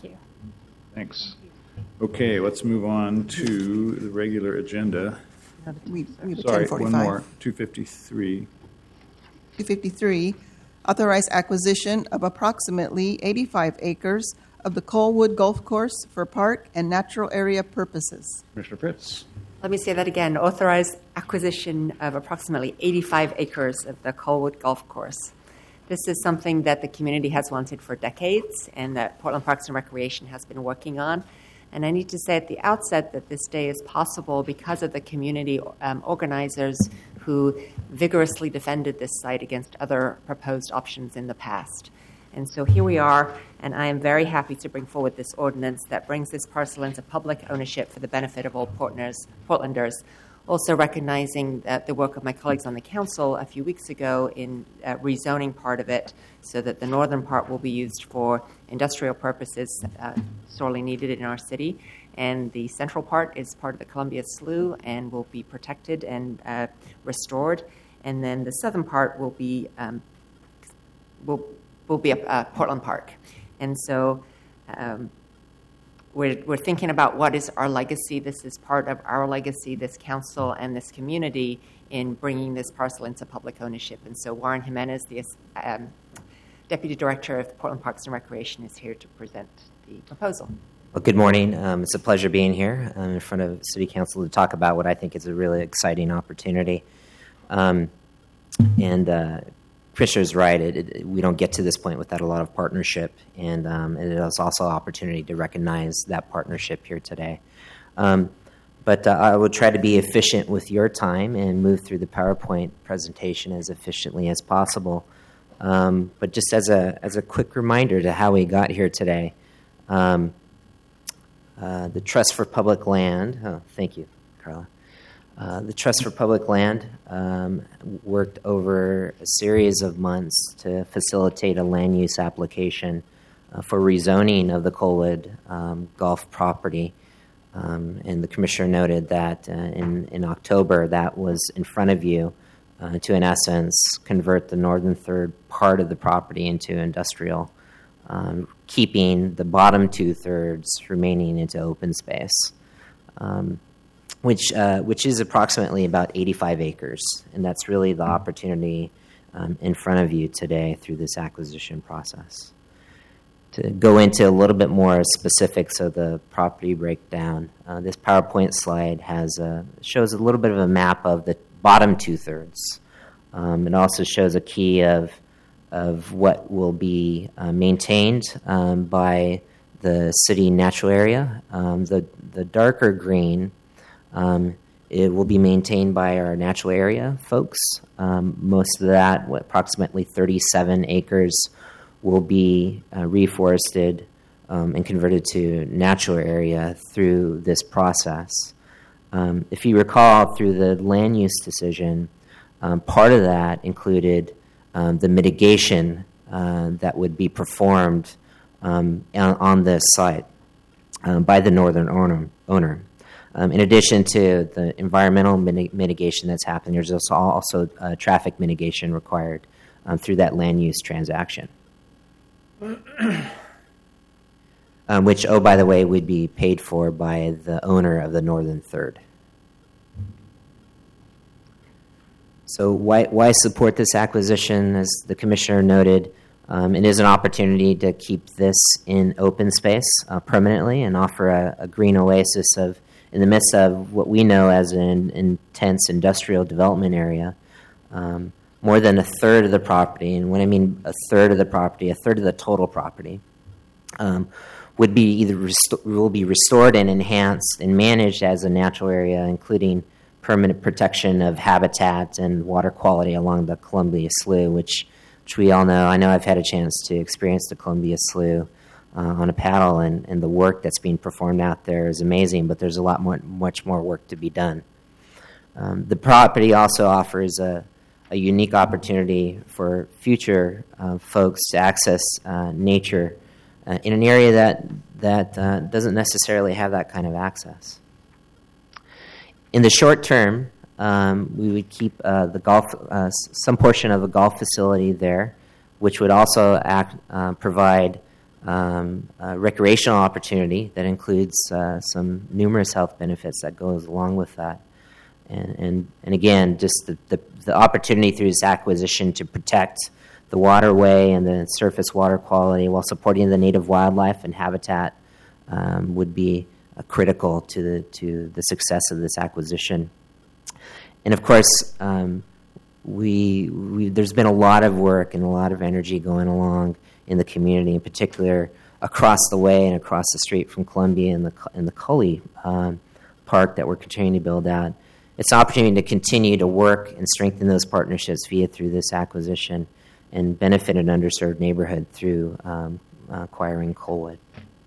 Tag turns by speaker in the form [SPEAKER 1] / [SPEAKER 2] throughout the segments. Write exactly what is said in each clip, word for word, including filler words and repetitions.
[SPEAKER 1] you.
[SPEAKER 2] Thanks. Okay, let's move on to the regular agenda.
[SPEAKER 3] We, we have a
[SPEAKER 2] Sorry,
[SPEAKER 3] ten
[SPEAKER 2] one
[SPEAKER 3] forty-five.
[SPEAKER 2] more, two fifty-three.
[SPEAKER 3] two fifty-three, authorize acquisition of approximately eighty-five acres of the Colwood Golf Course for park and natural area purposes.
[SPEAKER 2] Commissioner Fritz.
[SPEAKER 4] Let me say that again. Authorize acquisition of approximately eighty-five acres of the Colwood Golf Course. This is something that the community has wanted for decades and that Portland Parks and Recreation has been working on. And I need to say at the outset that this day is possible because of the community um, organizers who vigorously defended this site against other proposed options in the past. And so here we are, and I am very happy to bring forward this ordinance that brings this parcel into public ownership for the benefit of all Portlanders, Portlanders. Also recognizing that the work of my colleagues on the council a few weeks ago in uh, rezoning part of it so that the northern part will be used for industrial purposes uh, sorely needed in our city. And the central part is part of the Columbia Slough and will be protected and uh, restored. And then the southern part will be um, will will be a, a Portland Park. And so um, we're we're thinking about what is our legacy. This is part of our legacy, this council and this community, in bringing this parcel into public ownership. And so Warren Jimenez, the um, Deputy Director of Portland Parks and Recreation, is here to present the proposal.
[SPEAKER 5] Well, good morning. Um, it's a pleasure being here um, in front of City Council to talk about what I think is a really exciting opportunity. Um, and uh, Commissioner's right. It, it, we don't get to this point without a lot of partnership, and, um, and it is also an opportunity to recognize that partnership here today. Um, but uh, I will try to be efficient with your time and move through the PowerPoint presentation as efficiently as possible. Um, but just as a as a quick reminder to how we got here today, um, uh, the Trust for Public Land. Oh, thank you, Carla. Uh, the Trust for Public Land um, worked over a series of months to facilitate a land use application uh, for rezoning of the Colwood um, golf property. Um, and the Commissioner noted that uh, in, in October that was in front of you uh, to, in essence, convert the northern third part of the property into industrial, um, keeping the bottom two-thirds remaining into open space. Um, Which uh, which is approximately about eighty-five acres, and that's really the opportunity um, in front of you today through this acquisition process. To go into a little bit more specifics of the property breakdown, uh, this PowerPoint slide has a, shows a little bit of a map of the bottom two-thirds. Um, it also shows a key of of what will be uh, maintained um, by the city natural area. Um, the the darker green. Um, it will be maintained by our natural area folks. Um, most of that, what, approximately thirty-seven acres, will be uh, reforested um, and converted to natural area through this process. Um, if you recall, through the land use decision, um, part of that included um, the mitigation uh, that would be performed um, on, on this site uh, by the northern owner. owner. Um, in addition to the environmental mit- mitigation that's happening, there's also, also uh, traffic mitigation required um, through that land use transaction. um, which, oh, by the way, would be paid for by the owner of the northern third. So why, why support this acquisition? As the Commissioner noted, um, it is an opportunity to keep this in open space uh, permanently and offer a, a green oasis of in the midst of what we know as an intense industrial development area. Um, more than a third of the property, and when I mean a third of the property, a third of the total property, um, would be either rest- will be restored and enhanced and managed as a natural area, including permanent protection of habitat and water quality along the Columbia Slough, which, which we all know. I know I've had a chance to experience the Columbia Slough Uh, on a paddle, and, and the work that's being performed out there is amazing, but there's a lot more, much more work to be done. Um, the property also offers a, a unique opportunity for future uh, folks to access uh, nature uh, in an area that, that uh, doesn't necessarily have that kind of access. In the short term, um, we would keep uh, the golf, uh, some portion of the golf facility there, which would also act, uh, provide um, a recreational opportunity that includes uh, some numerous health benefits that goes along with that. And, and, and again, just the, the, the opportunity through this acquisition to protect the waterway and the surface water quality while supporting the native wildlife and habitat um, would be uh, critical to the, to the success of this acquisition. And of course, um, we, we there's been a lot of work and a lot of energy going along in the community, in particular across the way and across the street from Columbia and the, and the Cully um, Park that we're continuing to build out. It's an opportunity to continue to work and strengthen those partnerships via through this acquisition and benefit an underserved neighborhood through um, acquiring Colwood.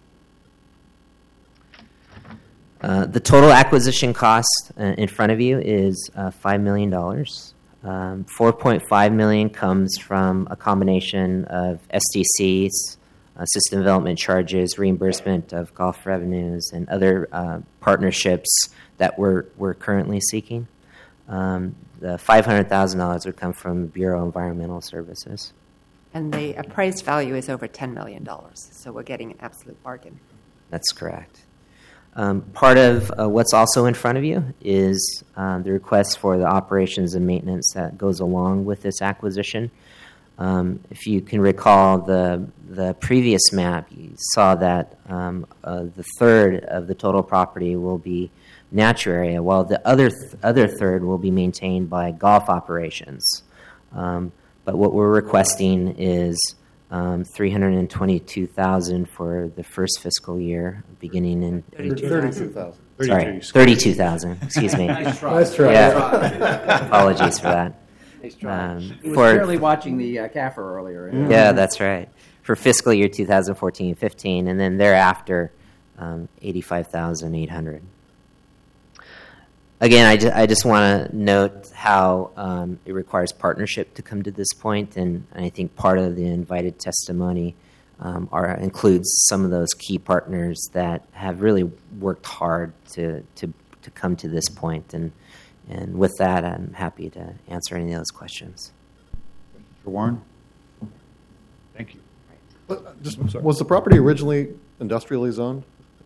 [SPEAKER 5] Uh, the total acquisition cost uh, in front of you is uh, five million dollars. Um, four point five million dollars comes from a combination of S D Cs, uh, system development charges, reimbursement of golf revenues, and other uh, partnerships that we're, we're currently seeking. Um, the five hundred thousand dollars would come from the Bureau of Environmental Services.
[SPEAKER 4] And the appraised value is over ten million dollars, so we're getting an absolute bargain.
[SPEAKER 5] That's correct. Um, part of uh, what's also in front of you is um, the request for the operations and maintenance that goes along with this acquisition. Um, if you can recall the the previous map, you saw that um, uh, the third of the total property will be natural area, while the other th- other third will be maintained by golf operations. Um, but what we're requesting is um, three hundred twenty-two thousand dollars for the first fiscal year, beginning in
[SPEAKER 1] thirty-two thousand.
[SPEAKER 5] Sorry, thirty-two thousand. Excuse me.
[SPEAKER 1] Nice try. Nice try.
[SPEAKER 5] Yeah. Apologies for that.
[SPEAKER 1] Nice try.
[SPEAKER 5] Um,
[SPEAKER 1] he was
[SPEAKER 5] for,
[SPEAKER 1] barely watching the uh, C A F R earlier.
[SPEAKER 5] Yeah. yeah, that's right. For fiscal year twenty fourteen fifteen, and then thereafter, um, eighty-five thousand eight hundred dollars. Again, I, ju- I just want to note how um, it requires partnership to come to this point, and, and I think part of the invited testimony um, are, includes some of those key partners that have really worked hard to to, to come to this point. And, and with that, I'm happy to answer any of those questions.
[SPEAKER 2] Mister Warren? Thank you.
[SPEAKER 6] But just, was the property originally industrially zoned?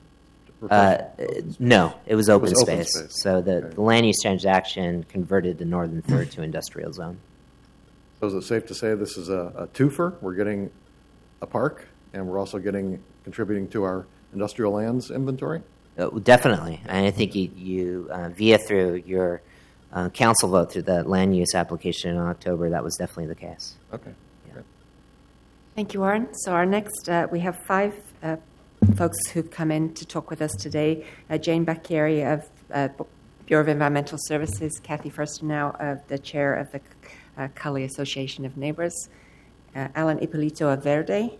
[SPEAKER 5] Uh, no, it was open,
[SPEAKER 6] It was open
[SPEAKER 5] space.
[SPEAKER 6] space.
[SPEAKER 5] So the,
[SPEAKER 6] Okay.
[SPEAKER 5] the land use transaction converted the northern third to industrial zone.
[SPEAKER 6] So is it safe to say this is a, a twofer? We're getting a park, and we're also getting contributing to our industrial lands inventory?
[SPEAKER 5] Uh, definitely. And I think you, you uh, via through your uh, council vote through the land use application in October, that was definitely the case.
[SPEAKER 6] Okay.
[SPEAKER 5] Yeah.
[SPEAKER 6] Okay.
[SPEAKER 4] Thank you, Warren. So our next, uh, we have five uh, folks who've come in to talk with us today. Uh, Jane Bacchieri of uh, Bureau of Environmental Services, Kathy Firstenau, of the chair of the uh, Cully Association of Neighbors, uh, Alan Ippolito of Verde.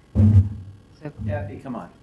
[SPEAKER 4] So,
[SPEAKER 1] Kathy, come on.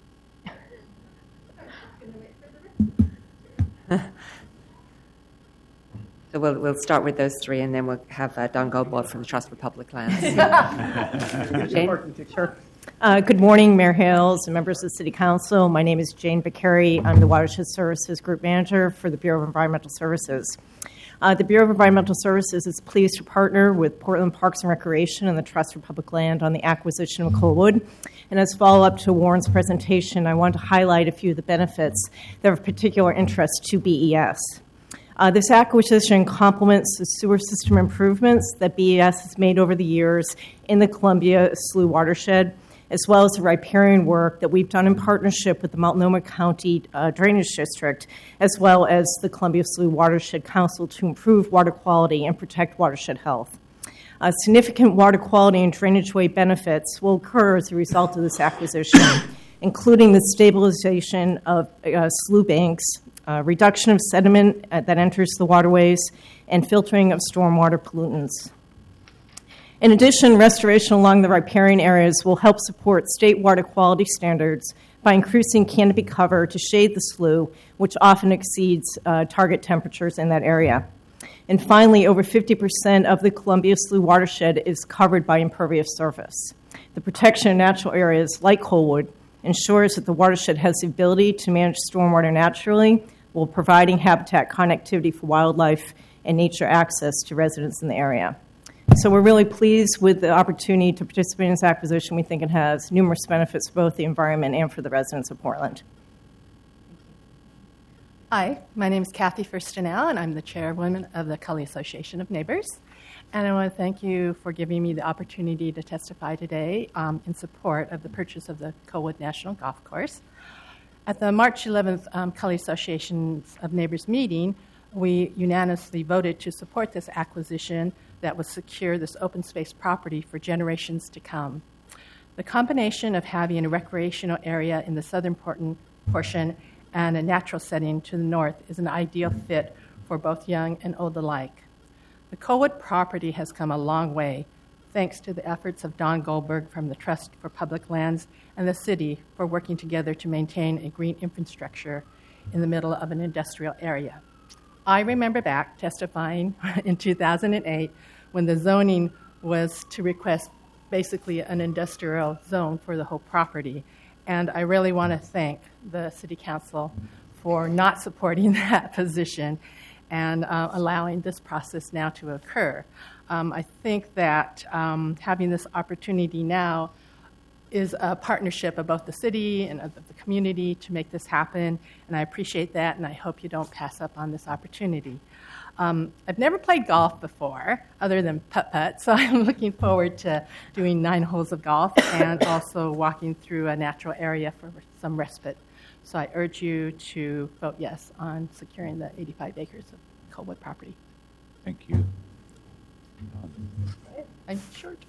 [SPEAKER 4] so we'll we'll start with those three, and then we'll have uh, Don Goldwald from the Trust for Public Lands. Jane?
[SPEAKER 7] Sure. Uh, good morning, Mayor Hales and members of the City Council. My name is Jane Bacchieri. I'm the Watershed Services Group Manager for the Bureau of Environmental Services. Uh, the Bureau of Environmental Services is pleased to partner with Portland Parks and Recreation and the Trust for Public Land on the acquisition of Colwood. And as follow-up to Warren's presentation, I want to highlight a few of the benefits that are of particular interest to B E S. Uh, this acquisition complements the sewer system improvements that B E S has made over the years in the Columbia Slough watershed, as well as the riparian work that we've done in partnership with the Multnomah County uh, Drainage District, as well as the Columbia Slough Watershed Council to improve water quality and protect watershed health. Uh, significant water quality and drainage-way benefits will occur as a result of this acquisition, including the stabilization of uh, slough banks, uh, reduction of sediment uh, that enters the waterways, and filtering of stormwater pollutants. In addition, restoration along the riparian areas will help support state water quality standards by increasing canopy cover to shade the slough, which often exceeds uh, target temperatures in that area. And finally, over fifty percent of the Columbia Slough watershed is covered by impervious surface. The protection of natural areas like Colwood ensures that the watershed has the ability to manage stormwater naturally while providing habitat connectivity for wildlife and nature access to residents in the area. So we're really pleased with the opportunity to participate in this acquisition. We think it has numerous benefits for both the environment and for the residents of Portland.
[SPEAKER 8] Hi, my name is Kathy Furstenau, and I'm the chairwoman of the Cully Association of Neighbors. And I want to thank you for giving me the opportunity to testify today um, in support of the purchase of the Colwood National Golf Course. At the March eleventh um, Cully Association of Neighbors meeting, we unanimously voted to support this acquisition that would secure this open space property for generations to come. The combination of having a recreational area in the southern portion and a natural setting to the north is an ideal fit for both young and old alike. The Colwood property has come a long way thanks to the efforts of Don Goldberg from the Trust for Public Lands and the city for working together to maintain a green infrastructure in the middle of an industrial area. I remember back testifying in two thousand eight when the zoning was to request basically an industrial zone for the whole property. And I really want to thank the City Council for not supporting that position and uh, allowing this process now to occur. Um, I think that um, having this opportunity now is a partnership of both the city and of the community to make this happen, and I appreciate that, and I hope you don't pass up on this opportunity. Um, I've never played golf before, other than putt-putt, so I'm looking forward to doing nine holes of golf and also walking through a natural area for some respite. So I urge you to vote yes on securing the eighty-five acres of Colwood property.
[SPEAKER 2] Thank you.
[SPEAKER 8] I'm short.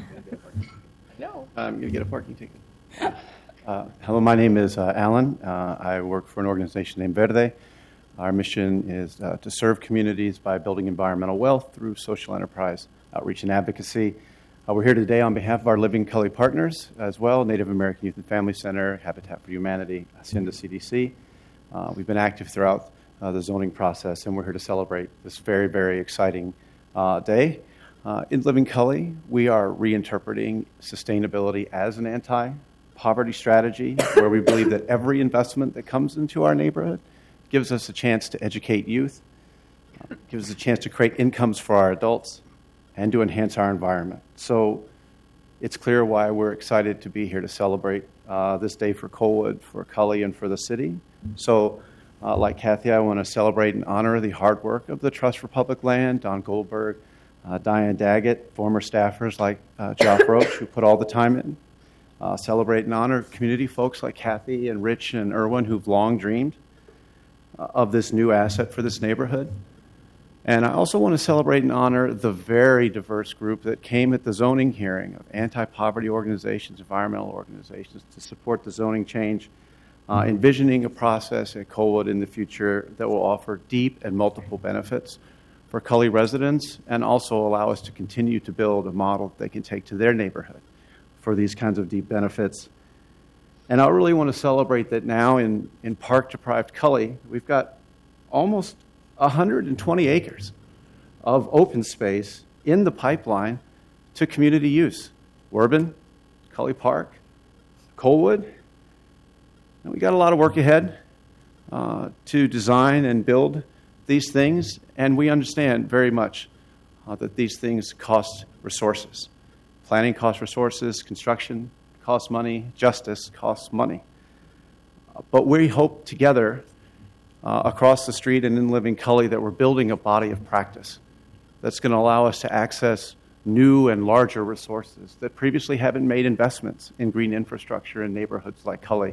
[SPEAKER 8] No.
[SPEAKER 9] Um, you get a parking ticket. Uh, hello, my name is uh, Alan. Uh, I work for an organization named Verde. Our mission is uh, to serve communities by building environmental wealth through social enterprise, outreach, and advocacy. Uh, we're here today on behalf of our Living Cully partners as well, Native American Youth and Family Center, Habitat for Humanity, Hacienda C D C. Uh, we've been active throughout uh, the zoning process, and we're here to celebrate this very, very exciting uh, day. Uh, in Living Cully, we are reinterpreting sustainability as an anti-poverty strategy, where we believe that every investment that comes into our neighborhood gives us a chance to educate youth, uh, gives us a chance to create incomes for our adults, and to enhance our environment. So it's clear why we're excited to be here to celebrate uh, this day for Colwood, for Cully, and for the city. So uh, like Kathy, I want to celebrate and honor the hard work of the Trust for Public Land, Don Goldberg, uh, Diane Daggett, former staffers like uh, Joff Roach, who put all the time in. Uh, celebrate and honor community folks like Kathy and Rich and Irwin, who've long dreamed uh, of this new asset for this neighborhood. And I also want to celebrate and honor the very diverse group that came at the zoning hearing of anti-poverty organizations, environmental organizations, to support the zoning change, uh, envisioning a process at Colwood in the future that will offer deep and multiple benefits for Cully residents and also allow us to continue to build a model that they can take to their neighborhood for these kinds of deep benefits. And I really want to celebrate that now in, in park-deprived Cully, we've got almost one hundred twenty acres of open space in the pipeline to community use. Werben, Cully Park, Colwood. And we got a lot of work ahead uh, to design and build these things, and we understand very much uh, that these things cost resources. Planning costs resources, construction costs money, justice costs money. Uh, but we hope together Uh, across the street and in Living Cully that we're building a body of practice that's going to allow us to access new and larger resources that previously haven't made investments in green infrastructure in neighborhoods like Cully.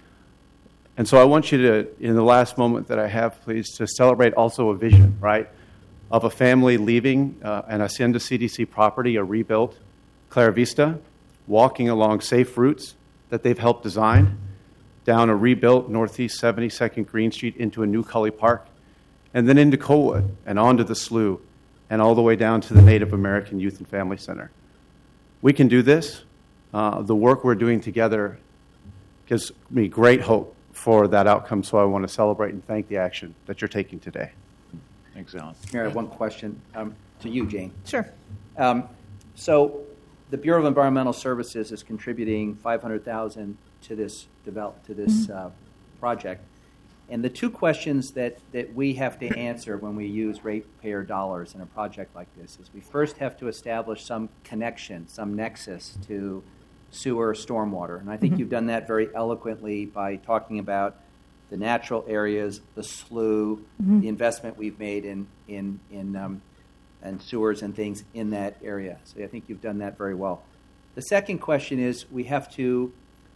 [SPEAKER 9] And so I want you to, in the last moment that I have, please, to celebrate also a vision, right, of a family leaving uh, an Hacienda C D C property, a rebuilt Clara Vista, walking along safe routes that they've helped design, down a rebuilt Northeast seventy-second Green Street into a new Cully Park, and then into Colwood and onto the slough, and all the way down to the Native American Youth and Family Center. We can do this. Uh, the work we're doing together gives me great hope for that outcome, so I want to celebrate and thank the action that you're taking today.
[SPEAKER 2] Thanks, Alan.
[SPEAKER 1] Mayor, I have one question um, to you, Jane.
[SPEAKER 7] Sure.
[SPEAKER 1] Um, so the Bureau of Environmental Services is contributing five hundred thousand dollars to this develop to this uh, project. And the two questions that, that we have to answer when we use ratepayer dollars in a project like this is we first have to establish some connection, some nexus to sewer stormwater. And I think mm-hmm. you've done that very eloquently by talking about the natural areas, the slough, mm-hmm. the investment we've made in, in, in, um, and sewers and things in that area. So I think you've done that very well. The second question is we have to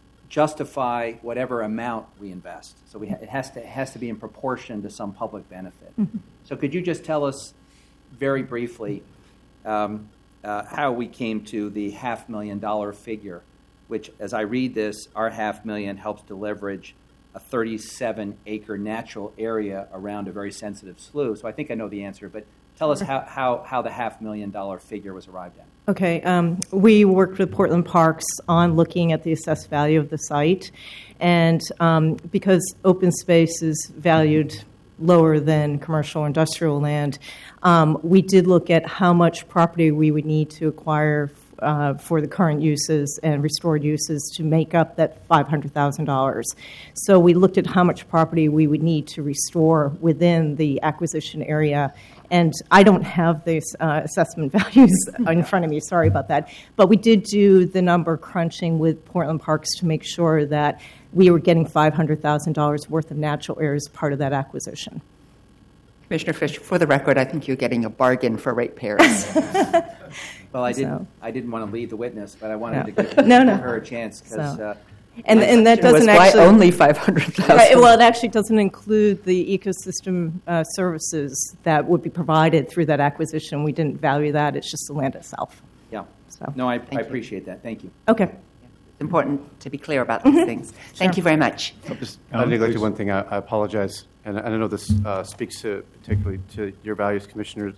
[SPEAKER 1] justify whatever amount we invest. So we ha- it has to it has to be in proportion to some public benefit. Mm-hmm. So could you just tell us very briefly um, uh, how we came to the half million dollar figure, which, as I read this, our half million helps to leverage a thirty-seven acre natural area around a very sensitive slough. So I think I know the answer, but tell us how, how, how the half million dollar figure was arrived at.
[SPEAKER 7] Okay. Um, we worked with Portland Parks on looking at the assessed value of the site. And um, because open space is valued lower than commercial or industrial land, um, we did look at how much property we would need to acquire uh, for the current uses and restored uses to make up that five hundred thousand dollars. So we looked at how much property we would need to restore within the acquisition area. And I don't have these uh, assessment values in front of me. Sorry about that. But we did do the number crunching with Portland Parks to make sure that we were getting five hundred thousand dollars worth of natural areas part of that acquisition.
[SPEAKER 10] Commissioner Fish, for the record, I think you're getting a bargain for ratepayers.
[SPEAKER 1] Well, I didn't.
[SPEAKER 7] So.
[SPEAKER 1] I didn't want to lead the witness, but I wanted
[SPEAKER 7] No.
[SPEAKER 1] to give,
[SPEAKER 7] no, no.
[SPEAKER 1] give her a chance because.
[SPEAKER 7] So.
[SPEAKER 1] Uh,
[SPEAKER 7] And, and that doesn't
[SPEAKER 10] was
[SPEAKER 7] actually
[SPEAKER 10] why only five hundred thousand.
[SPEAKER 7] Right, well, it actually doesn't include the ecosystem uh, services that would be provided through that acquisition. We didn't value that; it's just the land itself.
[SPEAKER 1] Yeah.
[SPEAKER 7] So.
[SPEAKER 1] No, I, I
[SPEAKER 10] you.
[SPEAKER 1] appreciate that. Thank you.
[SPEAKER 7] Okay.
[SPEAKER 10] It's important to be clear about these
[SPEAKER 7] Mm-hmm.
[SPEAKER 10] things. Thank
[SPEAKER 7] Sure.
[SPEAKER 10] you very much.
[SPEAKER 9] I'll just I'd like to one thing. I, I apologize, and, and I know this uh, speaks to particularly to your values, commissioners.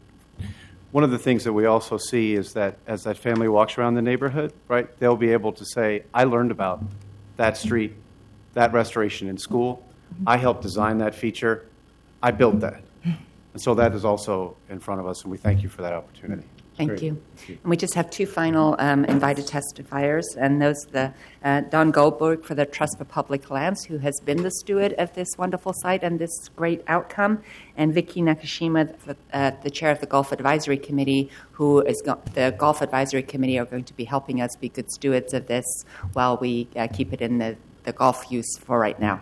[SPEAKER 9] One of the things that we also see is that as that family walks around the neighborhood, right, they'll be able to say, "I learned about that street, that restoration in school. I helped design that feature. I built that." And so that is also in front of us, and we thank you for that opportunity.
[SPEAKER 10] Thank
[SPEAKER 9] Great.
[SPEAKER 10] you. And we just have two final um, invited testifiers, and those the uh, Don Goldberg for the Trust for Public Lands, who has been the steward of this wonderful site and this great outcome, and Vicky Nakashima, the, uh, the chair of the Gulf Advisory Committee, who is go- the Gulf Advisory Committee are going to be helping us be good stewards of this while we uh, keep it in the, the Gulf use for right now.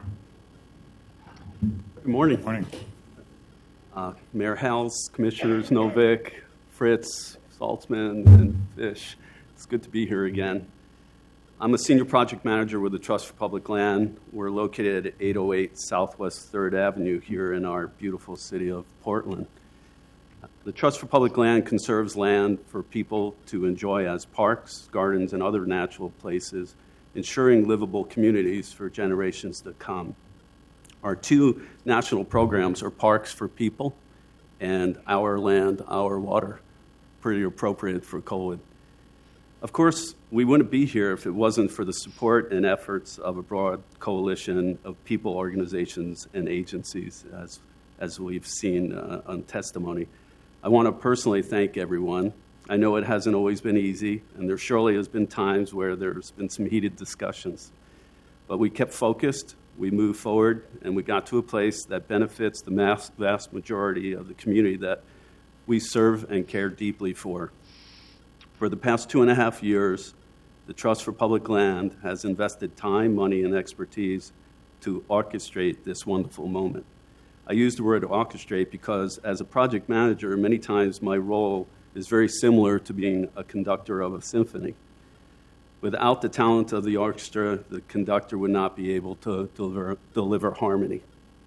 [SPEAKER 11] Good morning. Good morning. Uh, Mayor Howells, Commissioners Novick, Fritz, Saltzman, and Fish. It's good to be here again. I'm a senior project manager with the Trust for Public Land. We're located at eight oh eight Southwest third Avenue here in our beautiful city of Portland. The Trust for Public Land conserves land for people to enjoy as parks, gardens, and other natural places, ensuring livable communities for generations to come. Our two national programs are Parks for People and Our Land, Our Water, pretty appropriate for Colwood. Of course, we wouldn't be here if it wasn't for the support and efforts of a broad coalition of people, organizations, and agencies, as, as we've seen uh, on testimony. I want to personally thank everyone. I know it hasn't always been easy, and there surely has been times where there's been some heated discussions. But we kept focused, we moved forward, and we got to a place that benefits the mass, vast majority of the community that we serve and care deeply for. For the past two and a half years, the Trust for Public Land has invested time, money, and expertise to orchestrate this wonderful moment. I use the word orchestrate because as a project manager, many times my role is very similar to being a conductor of a symphony. Without the talent of the orchestra, the conductor would not be able to deliver, deliver harmony.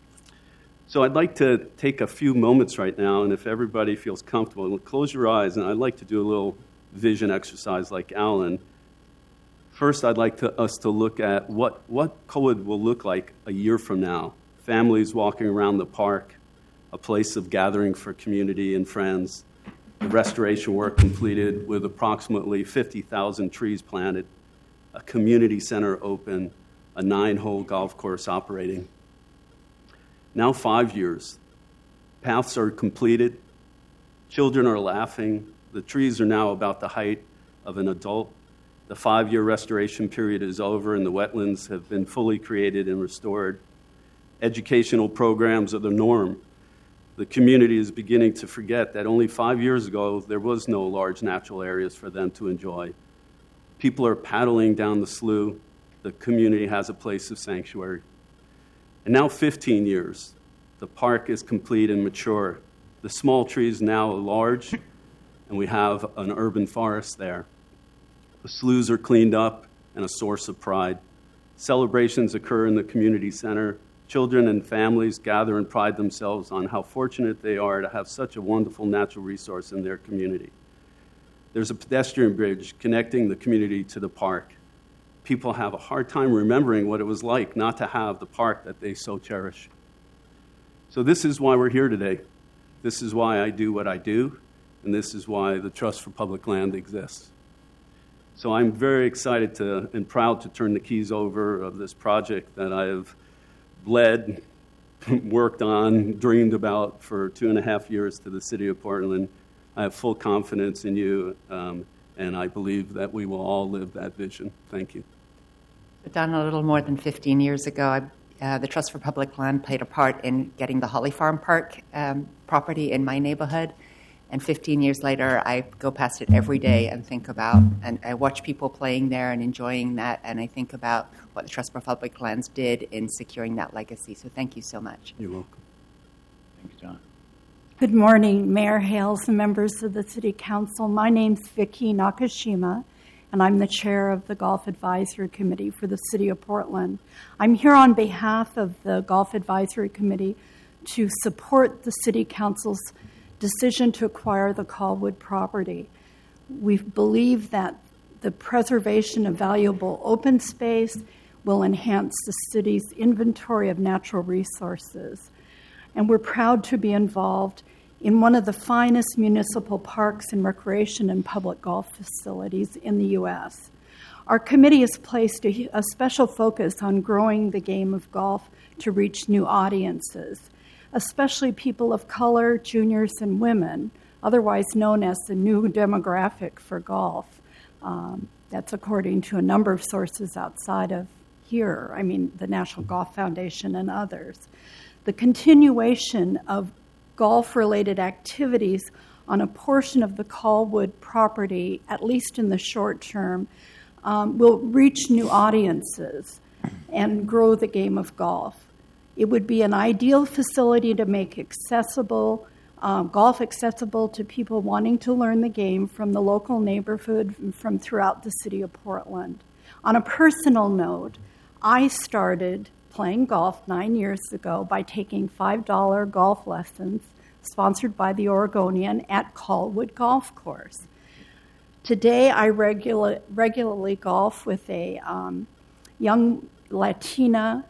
[SPEAKER 11] So I'd like to take a few moments right now, and if everybody feels comfortable, close your eyes, and I'd like to do a little vision exercise like Alan. First, I'd like to, us to look at what, what Colwood will look like a year from now. Families walking around the park, a place of gathering for community and friends, the restoration work completed with approximately fifty thousand trees planted, a community center open, a nine-hole golf course operating. Now five years. Paths are completed. Children are laughing. The trees are now about the height of an adult. The five-year restoration period is over, and the wetlands have been fully created and restored. Educational programs are the norm. The community is beginning to forget that only five years ago there was no large natural areas for them to enjoy. People are paddling down the slough. The community has a place of sanctuary. And now fifteen years, the park is complete and mature. The small trees now are large, and we have an urban forest there. The sloughs are cleaned up and a source of pride. Celebrations occur in the community center. Children and families gather and pride themselves on how fortunate they are to have such a wonderful natural resource in their community. There's a pedestrian bridge connecting the community to the park. People have a hard time remembering what it was like not to have the park that they so cherish. So this is why we're here today. This is why I do what I do, and this is why the Trust for Public Land exists. So I'm very excited to and proud to turn the keys over of this project that I have led, worked on, dreamed about for two and a half years to the City of Portland. I have full confidence in you, um, and I believe that we will all live that vision. Thank you.
[SPEAKER 10] Done a little more than fifteen years ago, I, uh, the Trust for Public Land played a part in getting the Holly Farm Park um, property in my neighborhood. And fifteen years later, I go past it every day and think about, and I watch people playing there and enjoying that, and I think about what the Trust for Public Lands did in securing that legacy. So thank you so much.
[SPEAKER 11] You're welcome.
[SPEAKER 2] Thank you, John.
[SPEAKER 12] Good morning, Mayor Hales and members of the City Council. My name's Vicki Nakashima, and I'm the chair of the Golf Advisory Committee for the City of Portland. I'm here on behalf of the Golf Advisory Committee to support the City Council's decision to acquire the Colwood property. We believe that the preservation of valuable open space will enhance the city's inventory of natural resources. And we're proud to be involved in one of the finest municipal parks and recreation and public golf facilities in the U S. Our committee has placed a, a special focus on growing the game of golf to reach new audiences, especially people of color, juniors, and women, otherwise known as the new demographic for golf. Um, that's according to a number of sources outside of here, I mean, the National Golf Foundation and others. The continuation of golf-related activities on a portion of the Colwood property, at least in the short term, um, will reach new audiences and grow the game of golf. It would be an ideal facility to make accessible, uh, golf accessible to people wanting to learn the game from the local neighborhood and from throughout the city of Portland. On a personal note, I started playing golf nine years ago by taking five dollar golf lessons sponsored by the Oregonian at Colwood Golf Course. Today, I regula- regularly golf with a um, young Latina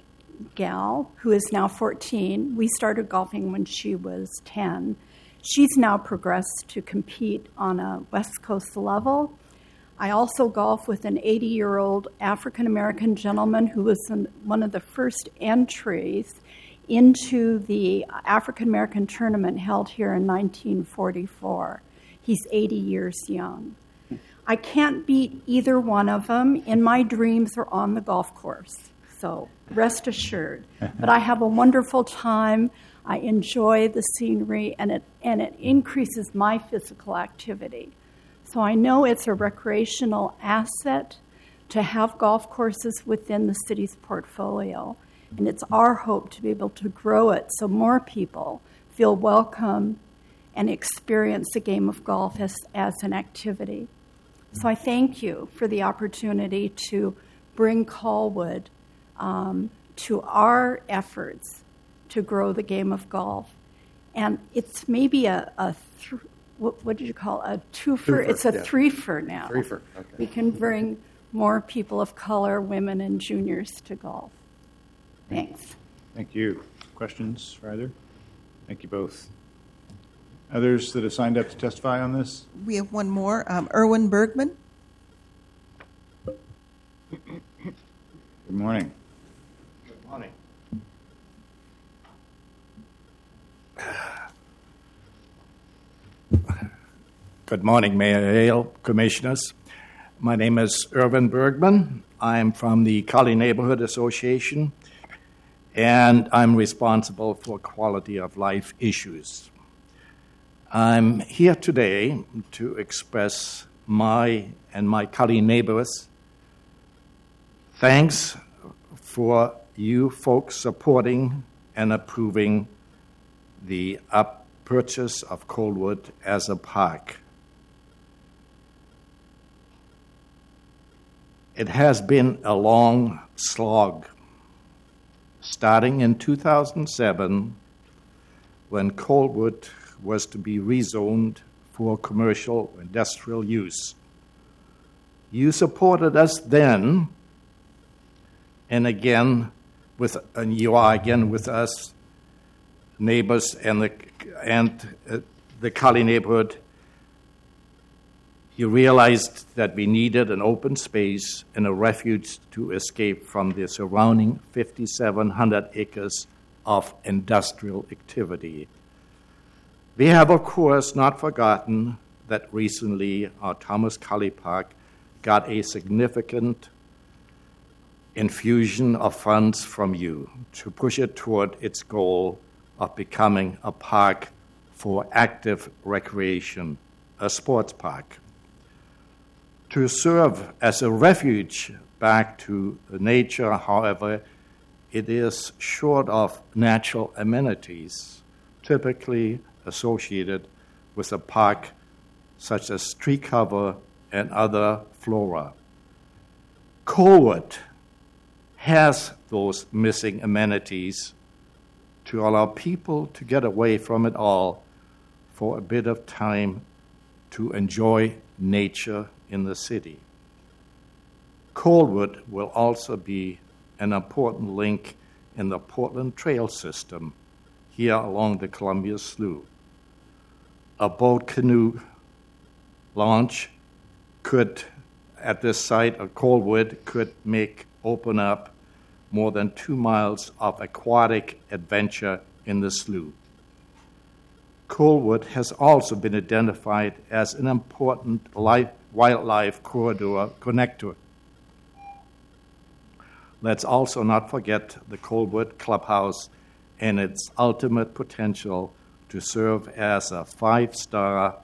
[SPEAKER 12] gal who is now fourteen. We started golfing when she was ten. She's now progressed to compete on a West Coast level. I also golf with an eighty-year-old African-American gentleman who was in one of the first entries into the African-American tournament held here in nineteen forty-four. He's eighty years young. I can't beat either one of them in my dreams or on the golf course, so rest assured. But I have a wonderful time. I enjoy the scenery, and it and it increases my physical activity. So I know it's a recreational asset to have golf courses within the city's portfolio. And it's our hope to be able to grow it so more people feel welcome and experience the game of golf as, as an activity. So I thank you for the opportunity to bring Colwood um, to our efforts to grow the game of golf. And it's maybe a, a th- what, what did you call it? A twofer?
[SPEAKER 6] Twofer,
[SPEAKER 12] It's a
[SPEAKER 6] yeah.
[SPEAKER 12] threefer now.
[SPEAKER 6] Threefer, okay.
[SPEAKER 12] We can bring more people of color, women, and juniors to golf. Thanks.
[SPEAKER 2] Thank you. Questions for either? Thank you both. Others that have signed up to testify on this?
[SPEAKER 3] We have one more. Um, Erwin Bergman.
[SPEAKER 2] Good morning.
[SPEAKER 13] Good morning. Good morning, Mayor Hale, Commissioners. My name is Erwin Bergman. I'm from the Collie Neighborhood Association, and I'm responsible for quality of life issues. I'm here today to express my and my Kali neighbors' thanks for you folks supporting and approving the up purchase of Coldwood as a park. It has been a long slog, starting in two thousand seven, when Coldwood was to be rezoned for commercial industrial use. You supported us then, and again, with and you are again with us, neighbors and the and uh, the Kali neighborhood. You realized that we needed an open space and a refuge to escape from the surrounding fifty-seven hundred acres of industrial activity. We have, of course, not forgotten that recently our Thomas Kali Park got a significant infusion of funds from you to push it toward its goal of becoming a park for active recreation, a sports park. To serve as a refuge back to nature, however, it is short of natural amenities typically associated with a park such as tree cover and other flora. Coldwood has those missing amenities to allow people to get away from it all for a bit of time to enjoy nature in the city. Coldwood will also be an important link in the Portland Trail system here along the Columbia Slough. A boat canoe launch could, at this site of Coldwood, could make open up more than two miles of aquatic adventure in the slough. Coldwood has also been identified as an important life, wildlife corridor connector. Let's also not forget the Coldwood Clubhouse and its ultimate potential to serve as a five-star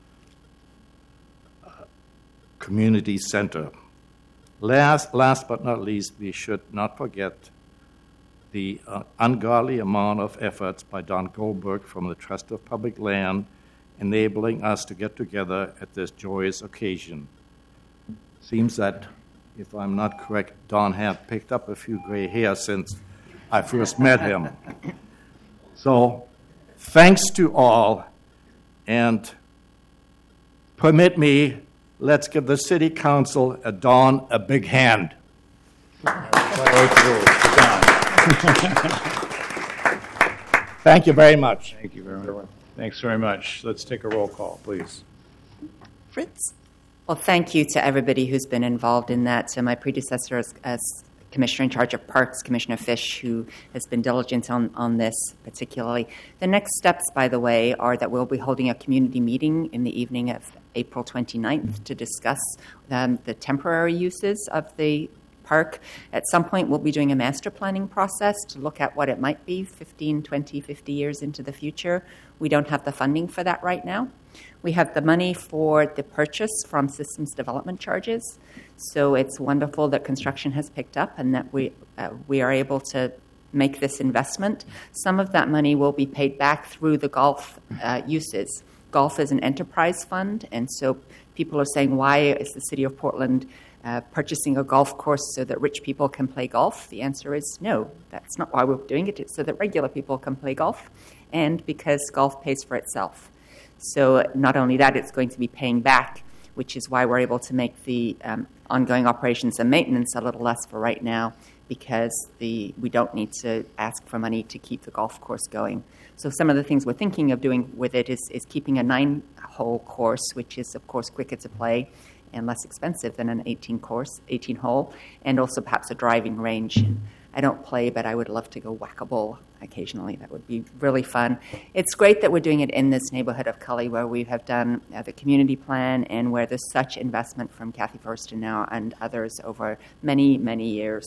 [SPEAKER 13] uh, community center. Last, last but not least, we should not forget the uh, ungodly amount of efforts by Don Goldberg from the Trust of Public Land, enabling us to get together at this joyous occasion. Seems that, if I'm not correct, Don had picked up a few gray hairs since I first met him. So, thanks to all, and permit me, let's give the City Council a Don a big hand. Thank you very much.
[SPEAKER 2] Thank you very much. Thanks very much. Let's take a roll call, please.
[SPEAKER 3] Fritz?
[SPEAKER 10] Well, thank you to everybody who's been involved in that. To my predecessor as, as Commissioner in charge of Parks, Commissioner Fish, who has been diligent on, on this particularly. The next steps, by the way, are that we'll be holding a community meeting in the evening of April twenty-ninth to discuss um, the temporary uses of the park. At some point, we'll be doing a master planning process to look at what it might be fifteen, twenty, fifty years into the future. We don't have the funding for that right now. We have the money for the purchase from systems development charges. So it's wonderful that construction has picked up and that we uh, we are able to make this investment. Some of that money will be paid back through the golf uh, uses. Golf is an enterprise fund, and so people are saying, why is the City of Portland uh, purchasing a golf course so that rich people can play golf? The answer is no, that's not why we're doing it. It's so that regular people can play golf, and because golf pays for itself. So not only that, it's going to be paying back, which is why we're able to make the um, ongoing operations and maintenance a little less for right now, because the we don't need to ask for money to keep the golf course going. So some of the things we're thinking of doing with it is, is keeping a nine-hole course, which is, of course, quicker to play and less expensive than an eighteen course, eighteen hole, and also perhaps a driving range. And I don't play, but I would love to go whack a ball occasionally. That would be really fun. It's great that we're doing it in this neighborhood of Cully, where we have done uh, the community plan and where there's such investment from Kathy First and now and others over many, many years.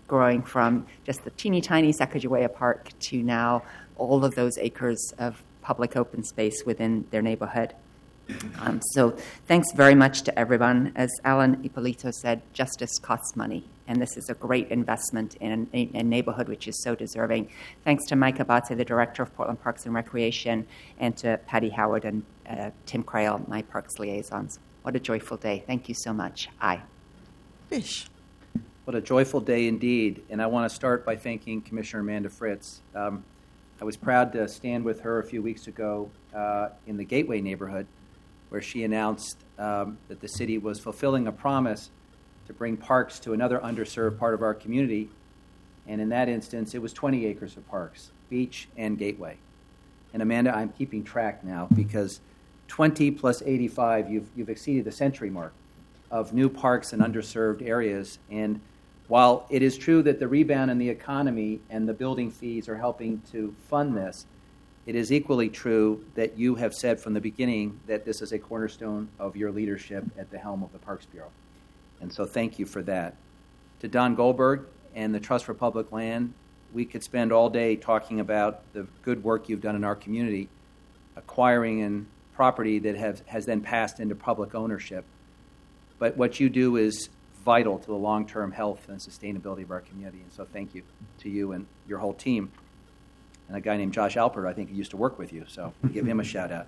[SPEAKER 10] growing from just the teeny tiny Sacagawea Park to now all of those acres of public open space within their neighborhood. Um, so thanks very much to everyone. As Alan Ippolito said, justice costs money, and this is a great investment in a, a neighborhood which is so deserving. Thanks to Mike Abate, the director of Portland Parks and Recreation, and to Patty Howard and uh, Tim Crail, my parks liaisons. What a joyful day. Thank you so much. Aye.
[SPEAKER 3] Fish.
[SPEAKER 1] What a joyful day indeed. And I want to start by thanking Commissioner Amanda Fritz. Um, I was proud to stand with her a few weeks ago uh, in the Gateway neighborhood, where she announced um, that the city was fulfilling a promise to bring parks to another underserved part of our community. And in that instance, it was twenty acres of parks, beach and Gateway. And Amanda, I'm keeping track now because twenty plus eighty-five, you've, you've exceeded the century mark of new parks in underserved areas. And while it is true that the rebound in the economy and the building fees are helping to fund this, it is equally true that you have said from the beginning that this is a cornerstone of your leadership at the helm of the Parks Bureau. And so thank you for that. To Don Goldberg and the Trust for Public Land, we could spend all day talking about the good work you've done in our community, acquiring and property that have, has then passed into public ownership. But what you do is vital to the long-term health and sustainability of our community. And so thank you to you and your whole team. And a guy named Josh Alpert, I think, he used to work with you, so give him a shout-out.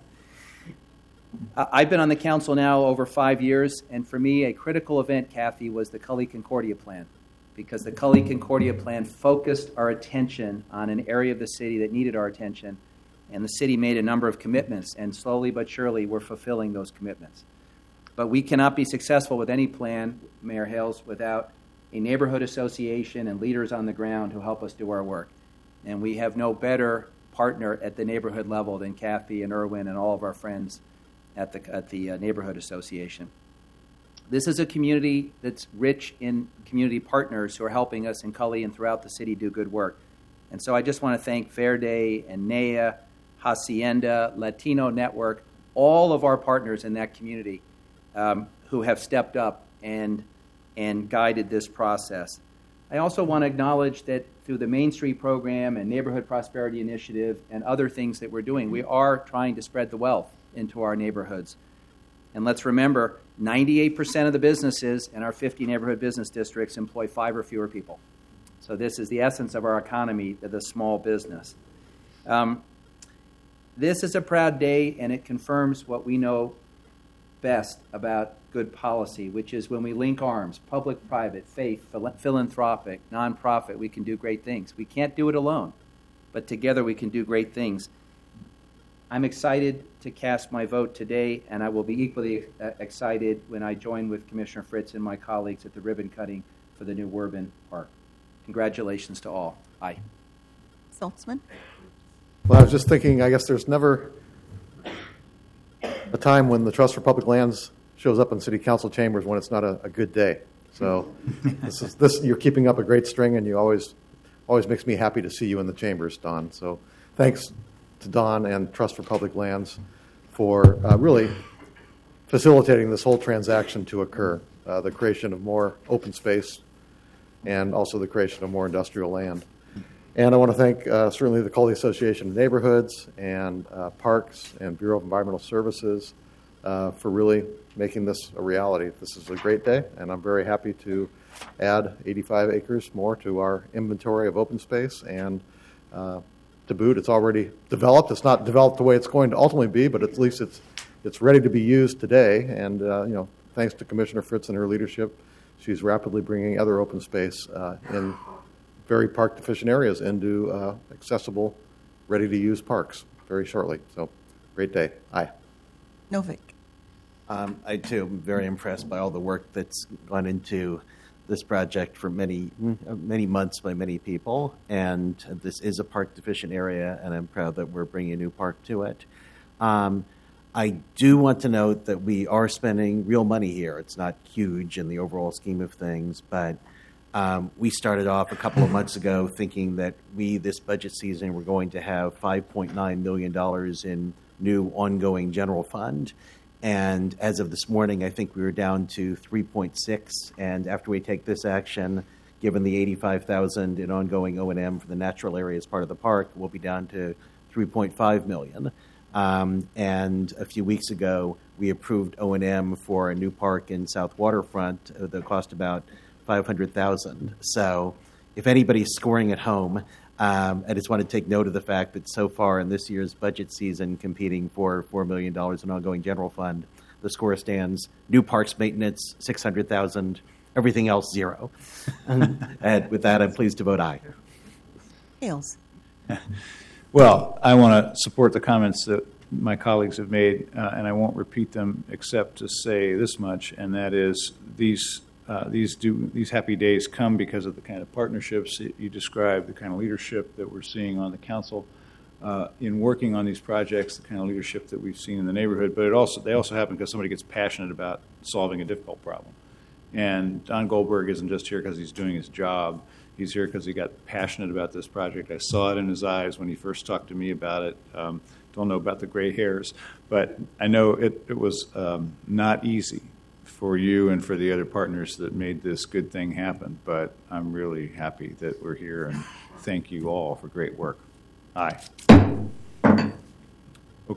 [SPEAKER 1] I've been on the council now over five years, and for me, a critical event, Kathy, was the Cully Concordia Plan, because the Cully Concordia Plan focused our attention on an area of the city that needed our attention, and the city made a number of commitments, and slowly but surely we're fulfilling those commitments. But we cannot be successful with any plan, Mayor Hales, without a neighborhood association and leaders on the ground who help us do our work. And we have no better partner at the neighborhood level than Kathy and Irwin and all of our friends at the, at the uh, Neighborhood Association. This is a community that's rich in community partners who are helping us in Cully and throughout the city do good work. And so I just want to thank Verde and N E A, Hacienda, Latino Network, all of our partners in that community um, who have stepped up and, and guided this process. I also want to acknowledge that through the Main Street program and Neighborhood Prosperity Initiative and other things that we're doing, we are trying to spread the wealth into our neighborhoods. And let's remember, ninety-eight percent of the businesses in our fifty neighborhood business districts employ five or fewer people. So this is the essence of our economy, the small business. Um, this is a proud day, and it confirms what we know best about good policy, which is when we link arms, public, private, faith, phil- philanthropic, nonprofit, we can do great things. We can't do it alone, but together we can do great things. I'm excited to cast my vote today, and I will be equally uh, excited when I join with Commissioner Fritz and my colleagues at the ribbon cutting for the new Werben Park. Congratulations to all. Aye.
[SPEAKER 3] Saltzman?
[SPEAKER 6] Well, I was just thinking, I guess there's never a time when the Trust for Public Lands shows up in City Council chambers when it's not a, a good day. So this is this you're keeping up a great string, and you always always makes me happy to see you in the chambers, Don. So thanks to Don and Trust for Public Lands for uh, really facilitating this whole transaction to occur, uh, the creation of more open space and also the creation of more industrial land. And I want to thank uh, certainly the Cully Association of Neighborhoods and uh, Parks and Bureau of Environmental Services uh, for really making this a reality. This is a great day, and I'm very happy to add eighty-five acres more to our inventory of open space. And uh, to boot, it's already developed. It's not developed the way it's going to ultimately be, but at least it's it's ready to be used today. And uh, you know, thanks to Commissioner Fritz and her leadership, she's rapidly bringing other open space uh, in very park deficient areas into uh, accessible, ready-to-use parks very shortly. So, great day. Aye.
[SPEAKER 3] Novick.
[SPEAKER 14] Um, I, too, am very impressed by all the work that's gone into this project for many, many months by many people. And this is a park-deficient area, and I'm proud that we're bringing a new park to it. Um, I do want to note that we are spending real money here. It's not huge in the overall scheme of things, but Um, we started off a couple of months ago thinking that we, this budget season, were going to have five point nine million dollars in new ongoing general fund. And as of this morning, I think we were down to three point six. And after we take this action, given the eighty-five thousand in ongoing O and M for the natural area as part of the park, we'll be down to three point five million. Um, and a few weeks ago, we approved O and M for a new park in South Waterfront uh, that cost about five hundred thousand. So, if anybody's scoring at home, um, I just want to take note of the fact that so far in this year's budget season, competing for four million dollars in ongoing general fund, the score stands: new parks maintenance six hundred thousand, everything else zero. And with that, I'm pleased to vote aye.
[SPEAKER 3] Hales.
[SPEAKER 2] Well, I want to support the comments that my colleagues have made, uh, and I won't repeat them except to say this much, and that is these uh, these do these happy days come because of the kind of partnerships that you described, the kind of leadership that we're seeing on the council uh, in working on these projects, the kind of leadership that we've seen in the neighborhood. But it also they also happen because somebody gets passionate about solving a difficult problem. And Don Goldberg isn't just here because he's doing his job. He's here because he got passionate about this project. I saw it in his eyes when he first talked to me about it. Um, don't know about the gray hairs, but I know it, it was um, not easy for you and for the other partners that made this good thing happen. But I'm really happy that we're here, and thank you all for great work. Aye.